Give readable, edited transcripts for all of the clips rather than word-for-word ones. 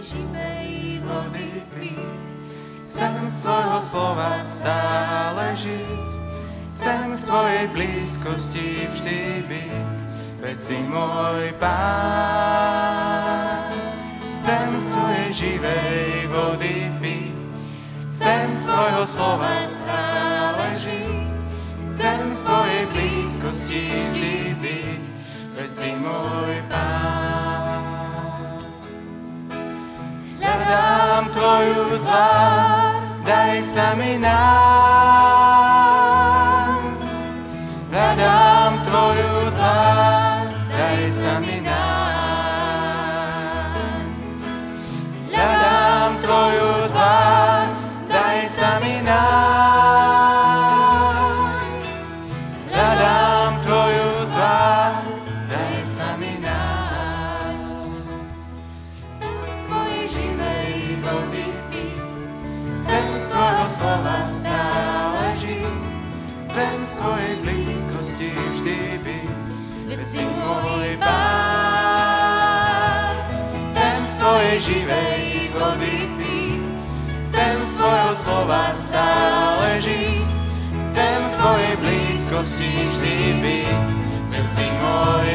živej vody piť. Chcem z tvojho slova stále žiť, chcem v tvojej blízkosti vždy byť, veď si môj Pán. Chcem z tvojej živej vody piť, chcem z tvojho slova stále žiť, chcem v tvojej blízkosti vždy byť, veď si môj Pán. Hľadám tvoju tvár, daj sa mi nájsť. Hľadám tvoju tvár, daj sa mi nájsť. Hľadám tvoju tvár, daj sa mi nájsť. Hľadám tvoju tvár, daj sa mi nájsť. Chcem z tvojej živej vody piť, chcem z tvojho slova stále žiť, chcem z tvojej blízkosti vždy byť, veď si môj Pán. Chcem z tvojej živej vody piť, chcem z tvojho slova stále žiť, chcem v tvojej blízkosti vždy byť, veď si môj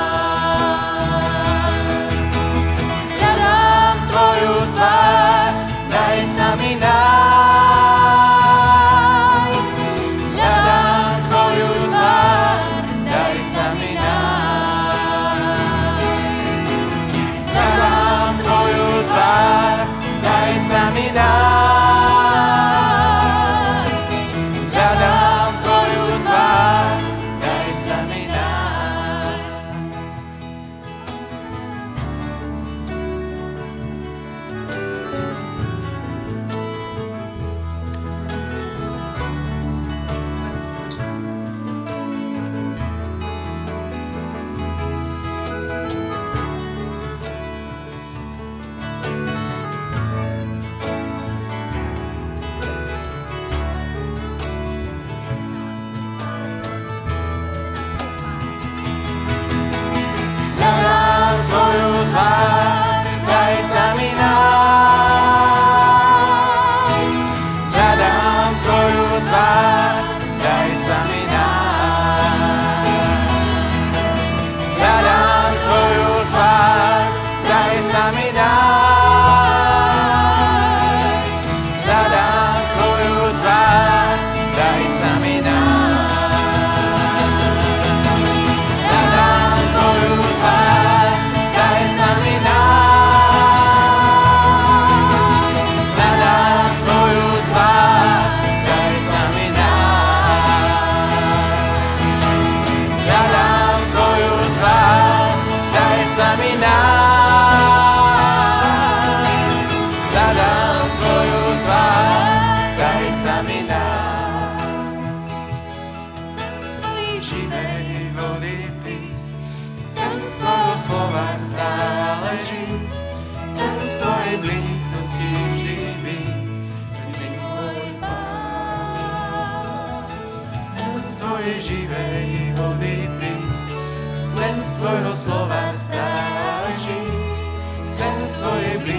Pán. Hľadám tvoju tvár, daj sa mi nájsť. Hľadám tvoju tvár, daj sa mi nájsť. Hľadám tvoju tvár, daj sa mi nájsť. Hľadám tvoju tvár, daj sa mi nájsť. Hľadám tvoju tvár, daj sa mi nájsť. Hľadám tvoju tvár, daj sa mi nájsť. Hľadám tvoju tvár, daj sa mi nájsť. Hľadám tvoju tvár, daj sa mi nájsť. Hľadám tvoju tvár, daj sa mi nájsť. Hľadám tvoju tvár, daj sa mi nájsť. Hľadám tvoju tvár, daj sa mi nájsť. Hľadám tvoju tvár, daj sa mi nájsť. Chcem z tvojej živej vody piť, chcem z tvojho slova stále žiť, chcem v tvojej blízkosti vždy byť, veď si môj Pán. Chcem z tvojej živej vody piť, chcem z tvojho slova stále žiť, chcem v tvojej blízkosti